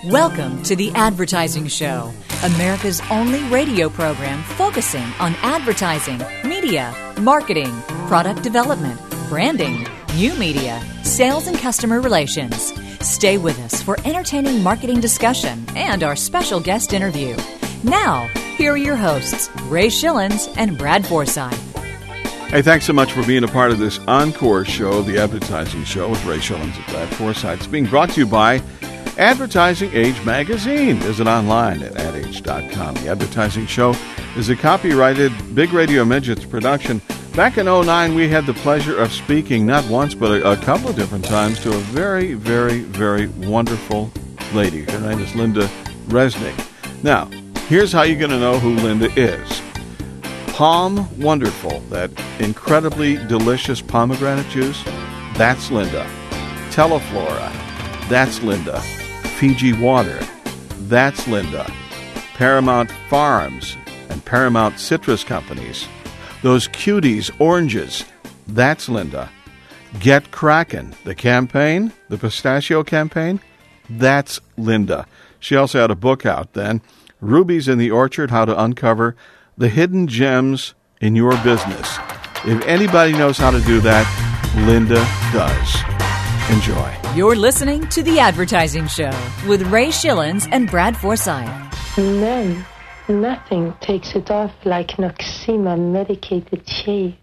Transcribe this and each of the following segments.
Welcome to The Advertising Show, America's only radio program focusing on advertising, media, marketing, product development, branding, new media, sales, and customer relations. Stay with us for entertaining marketing discussion and our special guest interview. Now, here are your hosts, Ray Schillens and Brad Forsythe. Hey, thanks so much for being a part of this encore show, The Advertising Show with Ray Schillens and Brad Forsythe. It's being brought to you by Advertising Age Magazine. Visit online at adage.com. The Advertising Show is a copyrighted Big Radio Midgets production. Back in 2009, we had the pleasure of speaking not once but a couple of different times to a very, very, very wonderful lady. Her name is Linda Resnick. Now, here's how you're going to know who Linda is. Palm Wonderful, that incredibly delicious pomegranate juice, that's Linda. Teleflora, that's Linda. Fiji Water, that's Linda. Paramount Farms and Paramount Citrus Companies, those cuties, oranges, that's Linda. Get Kraken, the campaign, the pistachio campaign, that's Linda. She also had a book out then, Rubies in the Orchard, How to Uncover the Hidden Gems in Your Business. If anybody knows how to do that, Linda does. Enjoy. You're listening to The Advertising Show with Ray Schillens and Brad Forsythe. And then, nothing takes it off like Noxema medicated shave.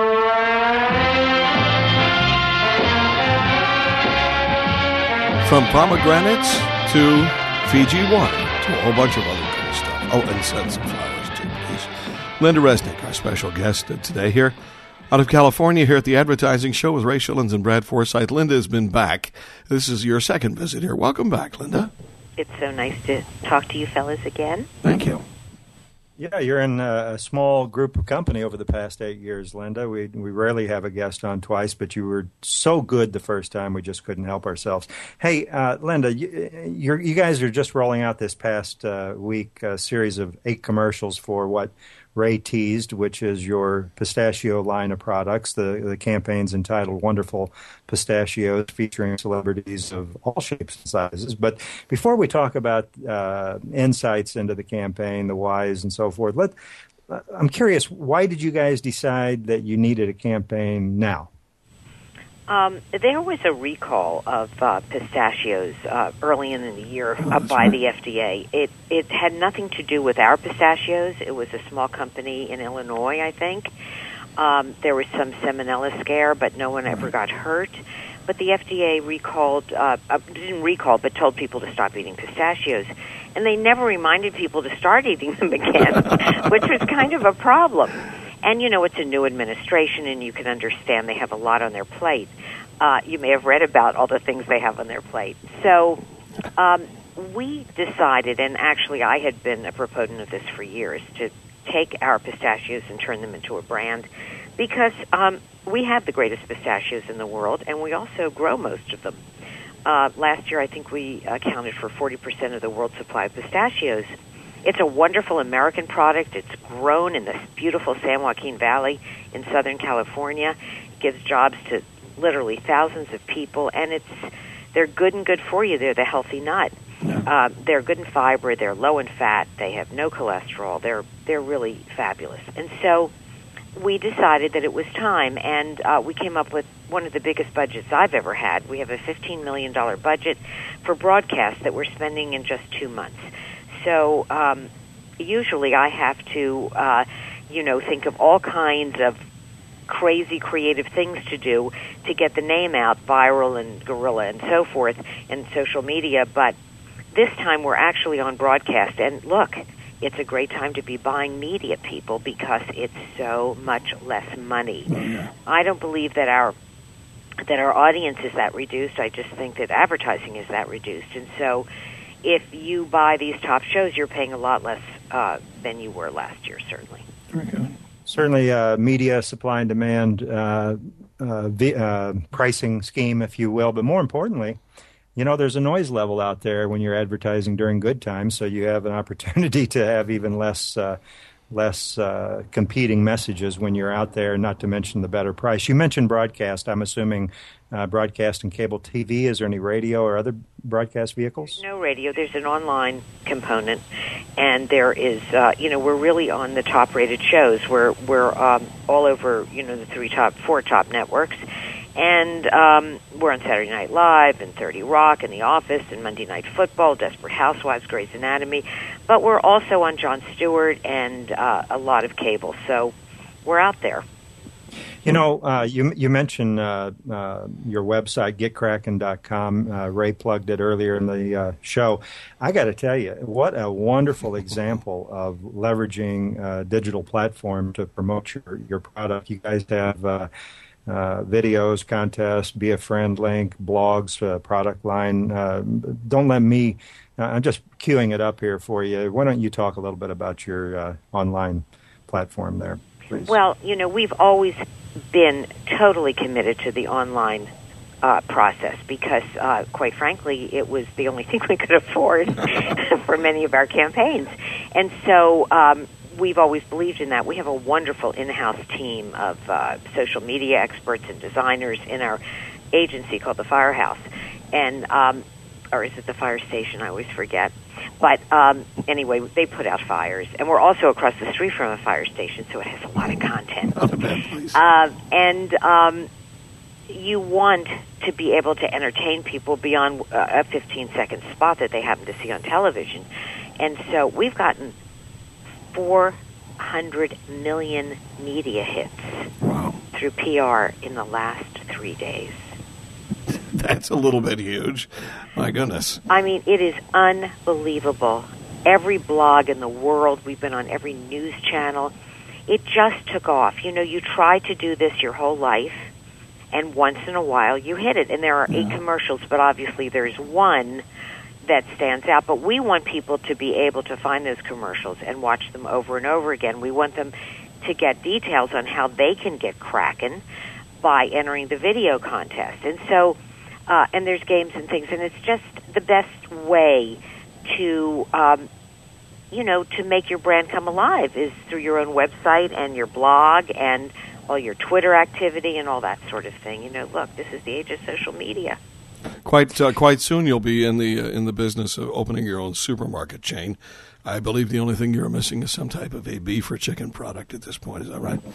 From pomegranates to Fiji water to a whole bunch of other good stuff. Oh, and send some flowers too, please. Linda Resnick, our special guest today here out of California here at the Advertising Show with Ray Schillens and Brad Forsythe. Linda has been back. This is your second visit here. Welcome back, Linda. It's so nice to talk to you fellas again. Thank you. Yeah, you're in a small group of company over the past 8 years, Linda. We rarely have a guest on twice, but you were so good the first time we just couldn't help ourselves. Hey, Linda, you guys are just rolling out this past week a series of 8 commercials for what Ray teased, which is your pistachio line of products. The campaign's entitled Wonderful Pistachios, featuring celebrities of all shapes and sizes. But before we talk about insights into the campaign, the whys, and so forth, I'm curious, why did you guys decide that you needed a campaign now? There was a recall of pistachios early in the year by the FDA. It had nothing to do with our pistachios. It was a small company in Illinois, I think. There was some salmonella scare, but no one ever got hurt. But the FDA didn't recall, but told people to stop eating pistachios. And they never reminded people to start eating them again, which was kind of a problem. And, you know, it's a new administration, and you can understand they have a lot on their plate. You may have read about all the things they have on their plate. So we decided, and actually I had been a proponent of this for years, to take our pistachios and turn them into a brand because we have the greatest pistachios in the world, and we also grow most of them. Last year, I think we accounted for 40% of the world's supply of pistachios. It's a wonderful American product. It's grown in this beautiful San Joaquin Valley in Southern California. It gives jobs to literally thousands of people, and they're good and good for you. They're the healthy nut. Yeah. They're good in fiber. They're low in fat. They have no cholesterol. They're really fabulous. And so we decided that it was time, and we came up with one of the biggest budgets I've ever had. We have a $15 million budget for broadcast that we're spending in just 2 months. So usually I have to, think of all kinds of crazy creative things to do to get the name out, viral and guerrilla and so forth, and social media. But this time we're actually on broadcast. And look, it's a great time to be buying media, people, because it's so much less money. Oh, yeah. I don't believe that our audience is that reduced. I just think that advertising is that reduced. And so if you buy these top shows, you're paying a lot less than you were last year, certainly. Okay. Certainly media supply and demand pricing scheme, if you will. But more importantly, you know, there's a noise level out there when you're advertising during good times, so you have an opportunity to have even less less competing messages when you're out there, not to mention the better price. You mentioned broadcast. I'm assuming broadcast and cable TV. Is there any radio or other broadcast vehicles? There's no radio. There's an online component, and there is, we're really on the top-rated shows. We're all over, the 4 top networks. And we're on Saturday Night Live and 30 Rock and The Office and Monday Night Football, Desperate Housewives, Grey's Anatomy. But we're also on Jon Stewart and a lot of cable. So we're out there. You mentioned your website, getkraken.com. Ray plugged it earlier in the show. I got to tell you, what a wonderful example of leveraging a digital platform to promote your product. You guys have videos, contests, be a friend link, blogs, product line. Don't let me, I'm just queuing it up here for you. Why don't you talk a little bit about your online platform there, please? Well, we've always been totally committed to the online process because, quite frankly, it was the only thing we could afford for many of our campaigns. And so we've always believed in that. We have a wonderful in-house team of social media experts and designers in our agency called the Firehouse, and or is it the Fire Station? I always forget. But anyway, they put out fires, and we're also across the street from a fire station, so it has a lot of content. And you want to be able to entertain people beyond a 15-second spot that they happen to see on television, and so we've gotten 400 million media hits through PR in the last 3 days. That's a little bit huge. My goodness. I mean, it is unbelievable. Every blog in the world, we've been on every news channel. It just took off. You try to do this your whole life, and once in a while you hit it. And there are 8 commercials, but obviously there's one that stands out, but we want people to be able to find those commercials and watch them over and over again. We want them to get details on how they can get Kraken by entering the video contest. And so, and there's games and things, and it's just the best way to, to make your brand come alive is through your own website and your blog and all your Twitter activity and all that sort of thing. Look, this is the age of social media. Quite soon you'll be in the business of opening your own supermarket chain. I believe the only thing you're missing is some type of a beef or chicken product at this point. Is that right?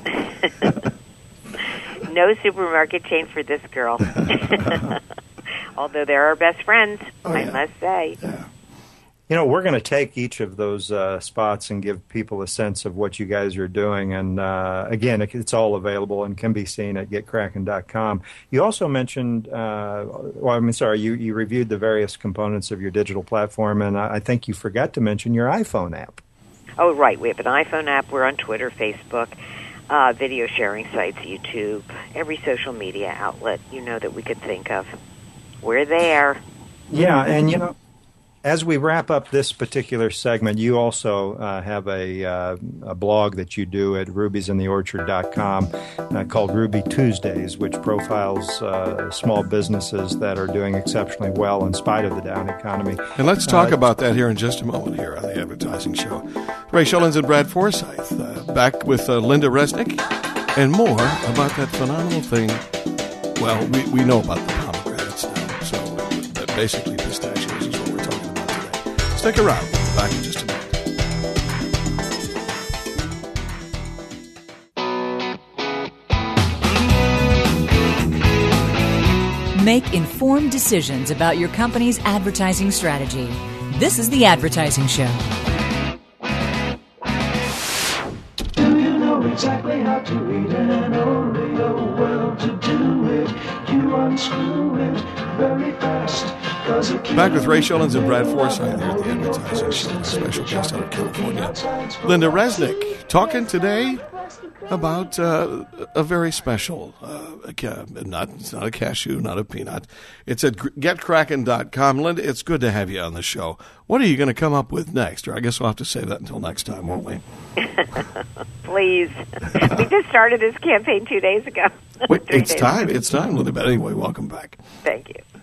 No supermarket chain for this girl. Although they're our best friends, I must say. Yeah. We're going to take each of those spots and give people a sense of what you guys are doing. And again, it's all available and can be seen at getkraken.com. You also mentioned, you reviewed the various components of your digital platform, and I think you forgot to mention your iPhone app. Oh, right. We have an iPhone app. We're on Twitter, Facebook, video sharing sites, YouTube, every social media outlet that we could think of. We're there. Yeah, and as we wrap up this particular segment, you also have a blog that you do at rubysintheorchard.com called Ruby Tuesdays, which profiles small businesses that are doing exceptionally well in spite of the down economy. And let's talk about that here in just a moment here on the Advertising Show. Ray Shillings and Brad Forsythe back with Linda Resnick and more about that phenomenal thing. Well, we know about the pomegranates now, so basically pistachios is what we're talking about today. Stick around. We'll be back in just a minute. Make informed decisions about your company's advertising strategy. This is The Advertising Show. Do you know exactly how to read an Oreo? Well, to do it, you unscrew it very fast. Back with Ray Shillings and Brad Forsythe here at the Advertising Show, special guest out of California, Linda Resnick, talking today about a very special, it's not a cashew, not a peanut. It's at getkraken.com. Linda, it's good to have you on the show. What are you going to come up with next? Or I guess we'll have to save that until next time, won't we? Please. We just started this campaign 2 days ago. Wait, it's time, Linda. But anyway, welcome back. Thank you.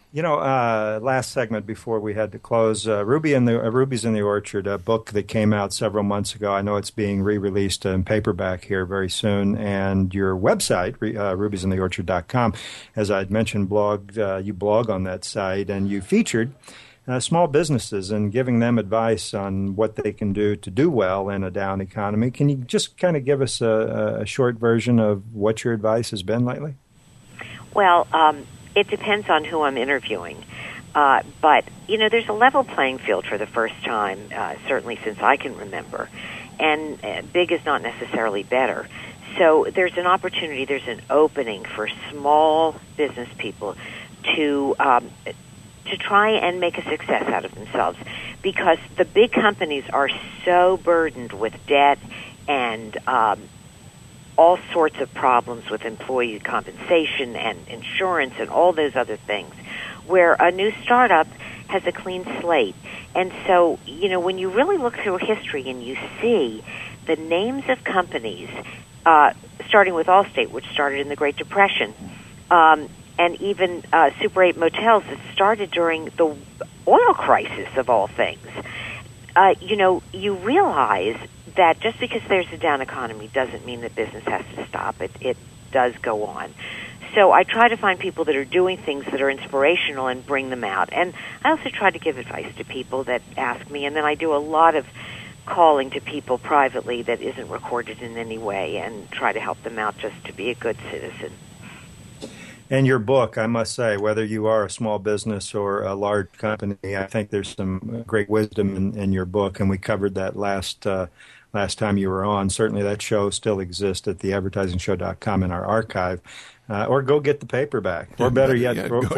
Last segment before we had to close, Ruby's in the Orchard, a book that came out several months ago. I know it's being re-released in paperback here very soon. And your website, rubysintheorchard.com, as I'd mentioned, you blog on that site, and you featured small businesses and giving them advice on what they can do to do well in a down economy. Can you just kind of give us a short version of what your advice has been lately? Well, it depends on who I'm interviewing. But, there's a level playing field for the first time, certainly since I can remember. And big is not necessarily better. So there's an opportunity, there's an opening for small business people to try and make a success out of themselves, because the big companies are so burdened with debt and all sorts of problems with employee compensation and insurance and all those other things, where a new startup has a clean slate. And so, when you really look through history and you see the names of companies, starting with Allstate, which started in the Great Depression, and even Super 8 motels that started during the oil crisis of all things, you realize that just because there's a down economy doesn't mean that business has to stop. It does go on. So I try to find people that are doing things that are inspirational and bring them out. And I also try to give advice to people that ask me, and then I do a lot of calling to people privately that isn't recorded in any way and try to help them out just to be a good citizen. And your book, I must say, whether you are a small business or a large company, I think there's some great wisdom in your book, and we covered that last time you were on. Certainly that show still exists at theadvertisingshow.com in our archive, or go get the paperback, or better yet,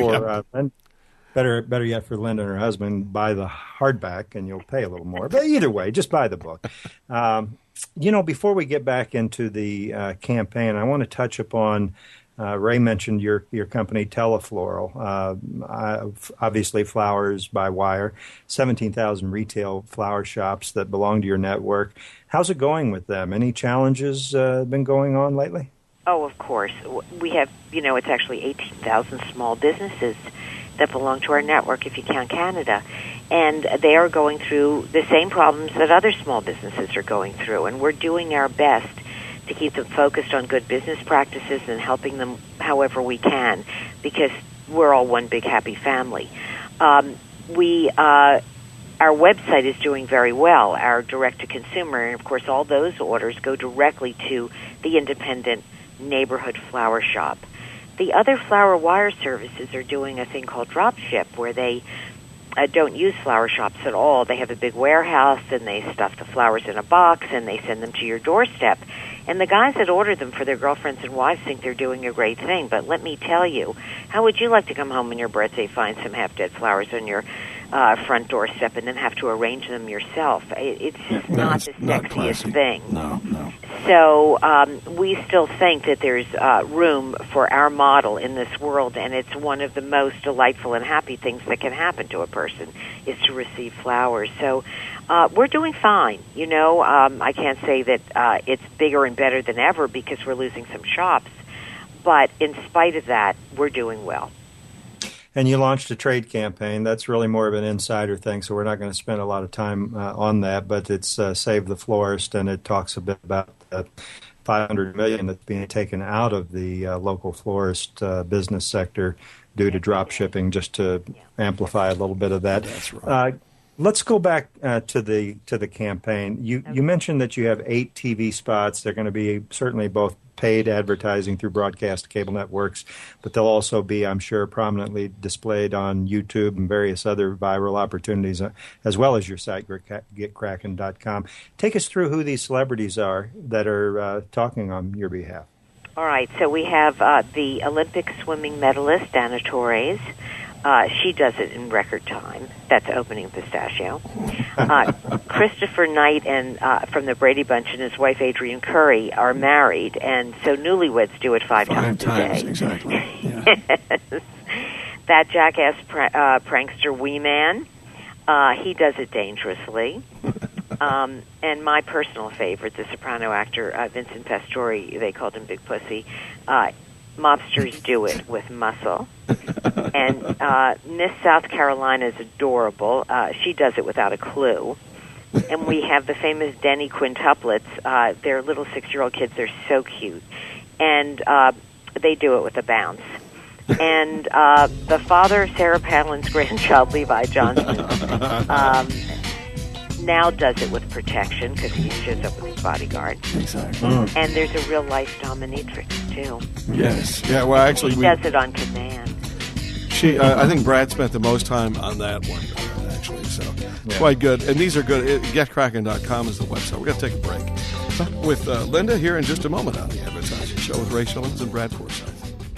better yet for Linda and her husband, buy the hardback, and you'll pay a little more. But either way, just buy the book. Before we get back into the campaign, I want to touch upon. Ray mentioned your company, Telefloral. Obviously, flowers by wire. 17,000 retail flower shops that belong to your network. How's it going with them? Any challenges been going on lately? Oh, of course. We have, it's actually 18,000 small businesses that belong to our network, if you count Canada. And they are going through the same problems that other small businesses are going through. And we're doing our best to keep them focused on good business practices and helping them however we can, because we're all one big happy family. Our website is doing very well, our direct-to-consumer, and of course all those orders go directly to the independent neighborhood flower shop. The other flower wire services are doing a thing called drop ship, where they don't use flower shops at all. They have a big warehouse, and they stuff the flowers in a box, and they send them to your doorstep. And the guys that order them for their girlfriends and wives think they're doing a great thing. But let me tell you, how would you like to come home on your birthday, find some half-dead flowers on your front doorstep, and then have to arrange them yourself? It's just not the sexiest thing. No. So we still think that there's room for our model in this world, and it's one of the most delightful and happy things that can happen to a person is to receive flowers. So we're doing fine. I can't say that it's bigger and better than ever because we're losing some shops, but in spite of that, we're doing well. And you launched a trade campaign. That's really more of an insider thing, so we're not going to spend a lot of time on that. But it's Save the Florist, and it talks a bit about the $500 million that's being taken out of the local florist business sector due to drop shipping, just to amplify a little bit of that. That's right. Let's go back to the campaign. You mentioned that you have 8 TV spots. They're going to be certainly both paid advertising through broadcast cable networks, but they'll also be, I'm sure, prominently displayed on YouTube and various other viral opportunities, as well as your site, GetKraken.com. Take us through who these celebrities are that are talking on your behalf. All right, so we have the Olympic swimming medalist, Dana Torres. She does it in record time. That's Opening Pistachio. Christopher Knight and from the Brady Bunch and his wife Adrienne Curry are married, and so newlyweds do it five times a day. Exactly. Yeah. That jackass prankster Wee Man, he does it dangerously. And my personal favorite, the soprano actor Vincent Pastore, they called him Big Pussy. mobsters do it with muscle. And Miss South Carolina is adorable. She does it without a clue. And we have the famous Denny quintuplets. They're little 6-year-old kids. They're so cute. And they do it with a bounce. And the father of Sarah Palin's grandchild, Levi Johnson, now does it with protection because he shows up with his bodyguard. Exactly. And there's a real-life dominatrix, too. Yes. Yeah, well, actually, He does it on command. I think Brad spent the most time on that one, actually, so quite good. And these are good. GetKraken.com is the website. We're going to take a break with Linda here in just a moment on the Advertising Show with Ray Shillings and Brad Forsythe.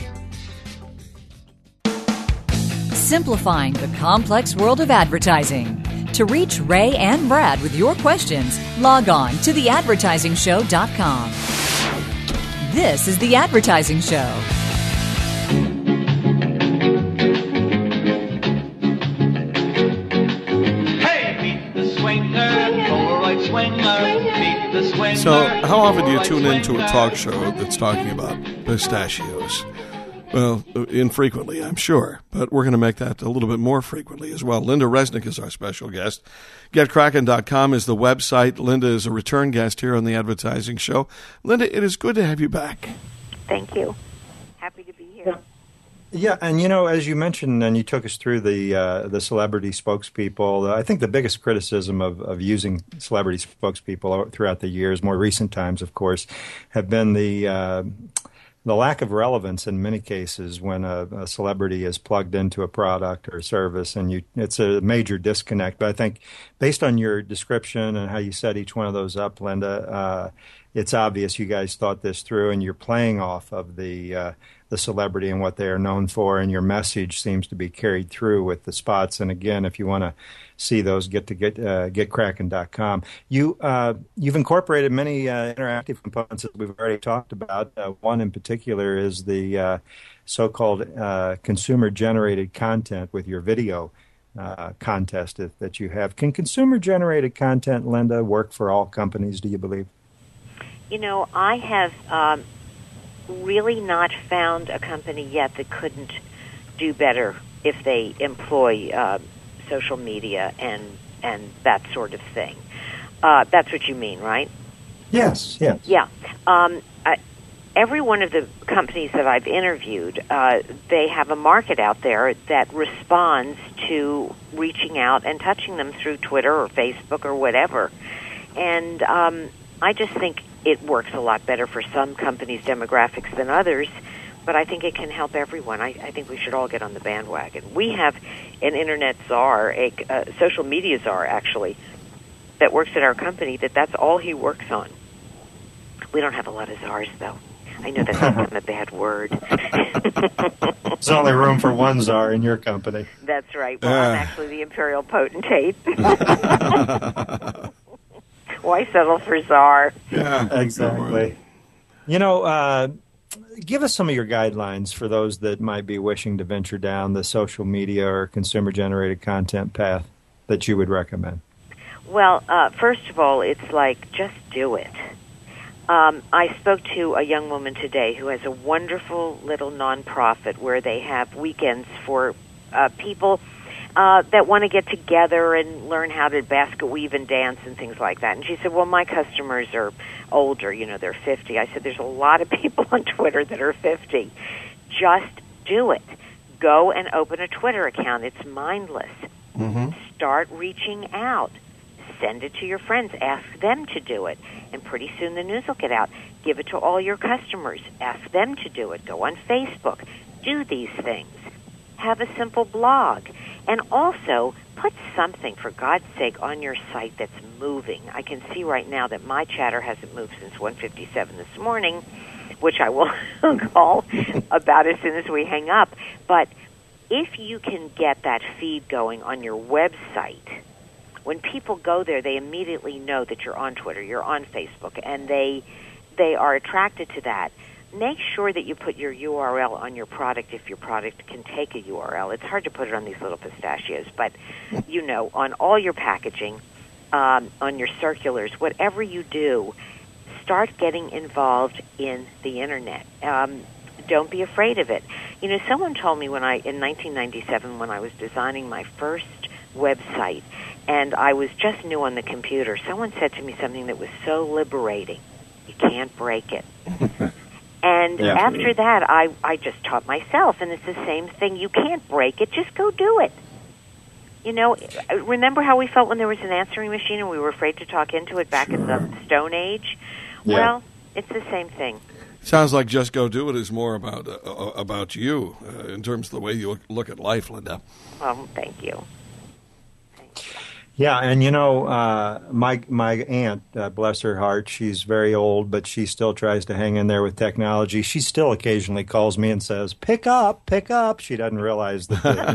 Simplifying the complex world of advertising. To reach Ray and Brad with your questions, log on to theadvertisingshow.com. This is The Advertising Show. So, how often do you tune into a talk show that's talking about pistachios? Well, infrequently, I'm sure, but we're going to make that a little bit more frequently as well. Linda Resnick is our special guest. GetKraken.com is the website. Linda is a return guest here on the Advertising Show. Linda, it is good to have you back. Thank you. Happy to be here. Yeah, and as you mentioned, and you took us through the celebrity spokespeople, I think the biggest criticism of using celebrity spokespeople throughout the years, more recent times, of course, have been the lack of relevance in many cases when a celebrity is plugged into a product or service, and it's a major disconnect. But I think based on your description and how you set each one of those up, Linda, it's obvious you guys thought this through, and you're playing off of the celebrity and what they are known for, and your message seems to be carried through with the spots. And again, if you want to see those, getkraken.com. You've incorporated many interactive components that we've already talked about. One in particular is the so-called consumer-generated content with your video contest that you have. Can consumer-generated content, Linda, work for all companies, do you believe? I have really not found a company yet that couldn't do better if they employ social media and that sort of thing. That's what you mean, right? Yes. Yeah. Every one of the companies that I've interviewed, they have a market out there that responds to reaching out and touching them through Twitter or Facebook or whatever. And I just think it works a lot better for some companies' demographics than others, but I think it can help everyone. I think we should all get on the bandwagon. We have an internet czar, a social media czar, actually, that works at our company, that's all he works on. We don't have a lot of czars, though. I know that's a bad word. There's only room for one czar in your company. That's right. Well, I'm actually the imperial potentate. Why settle for czar? Yeah, exactly. Give us some of your guidelines for those that might be wishing to venture down the social media or consumer-generated content path that you would recommend. Well, first of all, it's like, just do it. I spoke to a young woman today who has a wonderful little nonprofit where they have weekends for people that want to get together and learn how to basket weave and dance and things like that. And she said, well, my customers are older, they're 50. I said, there's a lot of people on Twitter that are 50. Just do it. Go and open a Twitter account. It's mindless. Mm-hmm. Start reaching out. Send it to your friends. Ask them to do it. And pretty soon the news will get out. Give it to all your customers. Ask them to do it. Go on Facebook. Do these things. Have a simple blog. And also, put something, for God's sake, on your site that's moving. I can see right now that my chatter hasn't moved since 1:57 this morning, which I will call about as soon as we hang up. But if you can get that feed going on your website, when people go there, they immediately know that you're on Twitter, you're on Facebook, and they are attracted to that. Make sure that you put your URL on your product if your product can take a URL. It's hard to put it on these little pistachios, but, on all your packaging, on your circulars, whatever you do, start getting involved in the Internet. don't be afraid of it. You know, someone told me in 1997 when I was designing my first website and I was just new on the computer, someone said to me something that was so liberating. You can't break it. And after that, I just taught myself, and it's the same thing. You can't break it. Just go do it. You know, remember how we felt when there was an answering machine and we were afraid to talk into it back in the Stone Age? Yeah. Well, it's the same thing. Sounds like Just Go Do It is more about you in terms of the way you look at life, Linda. Well, thank you. Yeah, and you know, my aunt, bless her heart, she's very old, but she still tries to hang in there with technology. She still occasionally calls me and says, pick up. She doesn't realize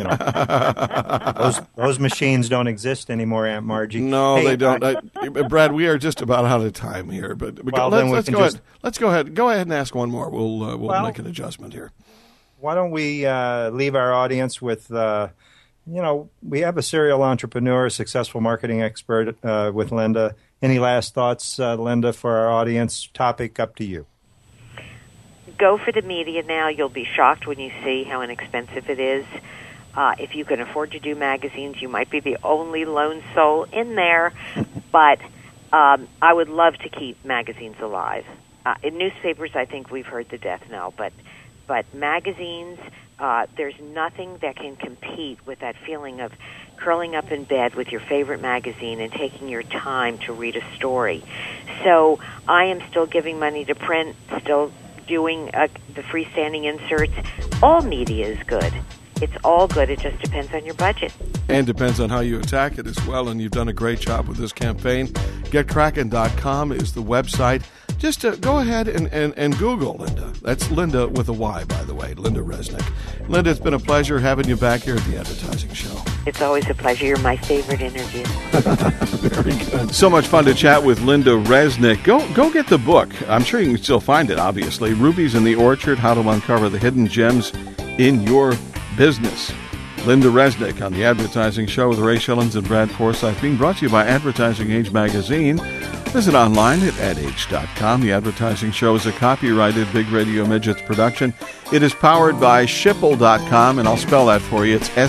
that, those machines don't exist anymore, Aunt Margie. No, they don't. Brad, we are just about out of time here, but let's go ahead. Let's go ahead. Go ahead and ask one more. We'll make an adjustment here. Why don't we leave our audience with... we have a serial entrepreneur, successful marketing expert with Linda. Any last thoughts, Linda, for our audience? Topic up to you. Go for the media now. You'll be shocked when you see how inexpensive it is. If you can afford to do magazines, you might be the only lone soul in there. But I would love to keep magazines alive. In newspapers, I think we've heard the death knell. But magazines... there's nothing that can compete with that feeling of curling up in bed with your favorite magazine and taking your time to read a story. So I am still giving money to print, still doing the freestanding inserts. All media is good. It's all good. It just depends on your budget. And depends on how you attack it as well, and you've done a great job with this campaign. GetKraken.com is the website. Just go ahead and Google Linda. That's Linda with a Y, by the way, Linda Resnick. Linda, it's been a pleasure having you back here at the Advertising Show. It's always a pleasure. You're my favorite interview. Very good. So much fun to chat with Linda Resnick. Go get the book. I'm sure you can still find it, obviously. Rubies in the Orchard, How to Uncover the Hidden Gems in Your Business. Linda Resnick on the Advertising Show with Ray Shillings and Brad Forsythe, being brought to you by Advertising Age Magazine. Visit online at adage.com. The Advertising Show is a copyrighted Big Radio Midgets production. It is powered by Schipul.com, and I'll spell that for you. It's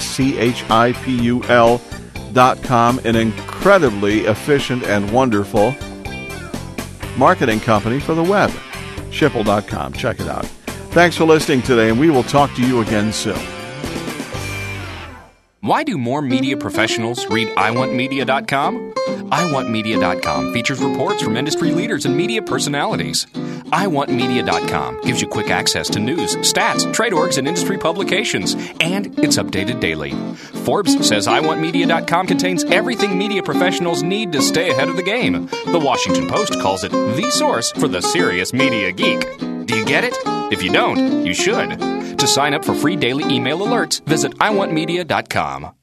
SCHIPUL.com, an incredibly efficient and wonderful marketing company for the web. Schipul.com. Check it out. Thanks for listening today, and we will talk to you again soon. Why do more media professionals read iwantmedia.com? iwantmedia.com features reports from industry leaders and media personalities. iwantmedia.com gives you quick access to news, stats, trade orgs, and industry publications, and it's updated daily. Forbes says iwantmedia.com contains everything media professionals need to stay ahead of the game. The Washington Post calls it the source for the serious media geek. Do you get it? If you don't, you should. To sign up for free daily email alerts, visit iwantmedia.com.